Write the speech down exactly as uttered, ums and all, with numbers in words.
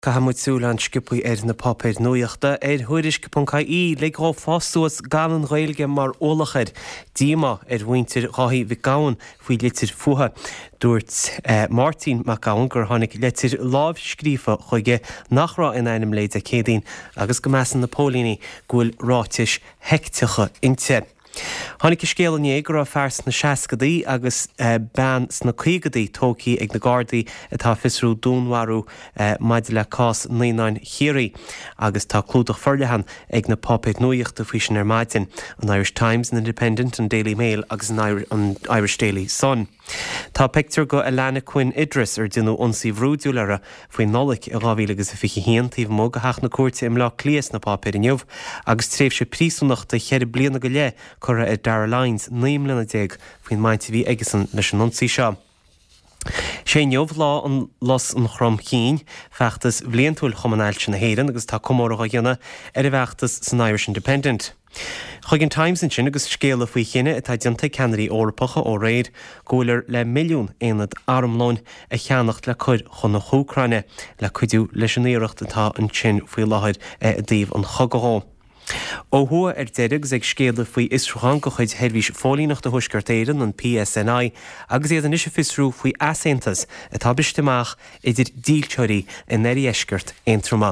Cahamud súlan skipui er na papir nuachta er huirish Caí le gá fástúas galan ghailge mar ólachir díma er winter gahi vi gaun fui litir fuha dúirt uh, Martin McGowan gur hánig litir láv scrífa chuige nachrá in einem leide cédín agus go measan na pólíní gúil rátis hecticha inte. Hánig scéal an éigur a fers na seacadaí agus uh, ban sna cuigadaí tócaí ag na Gardaí atá fisrú dúnharú uh, maid le cás naonáin chéirí agus tá clúdach forlehan ag na popid nuíochta fao sin ar maidin an Irish Times, an Independent, an Daily Mail agus an, Ir- an Irish Daily Sun. Tá picture go Alana Quinn Idris ar duine ionsaí bhrúdúlara faoi nolach a gábhíle agus a fiche héan taobh mó go heach na cuairte im lá clíos na pápéir inniuh agus tréimh sé príosúnachta cheir bliana go le chura ar Dara Lines naim lena déag faoin mainte bhí aigesan leis an ionsaí seo. sé neomh lá an los an chrom cín feachtas bbliantúil chomanáilte na héireann agus tá comóracha dhéanana ar a bheachtas san Irish Independent. Chuig an Times in sin agus scéala faoi chéine atá dianta ceanirí orpacha ó réir ggólar le milliún éanad armlóin a cheannacht le chuid chun na Chúcraine le cuidiú leis an éireacht atá an sin faoi láthir a daobh an chogaá. Ó thua ar deiregus ag scéala faoi Isrúchan go chuid heilbhís fólínacht a thuisceart éireann an P S N I agus iad an isise fisrú faoi asaontas atá bisteach idir díolteirí in éirí eisceart éontrama.